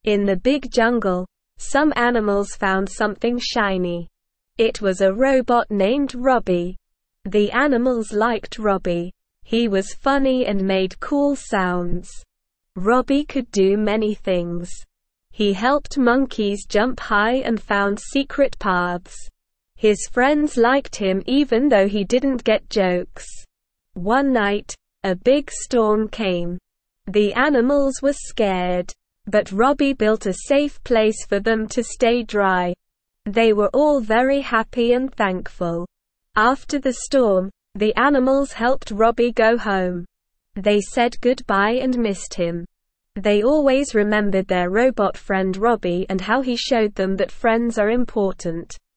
In the big jungle, some animals found something shiny. It was a robot named Robbie. The animals liked Robbie. He was funny and made cool sounds. Robbie could do many things. He helped monkeys jump high and found secret paths. His friends liked him even though he didn't get jokes. One night, a big storm came. The animals were scared, but Robbie built a safe place for them to stay dry. They were all very happy and thankful. After the storm, the animals helped Robbie go home. They said goodbye and missed him. They always remembered their robot friend Robbie and how he showed them that friends are important.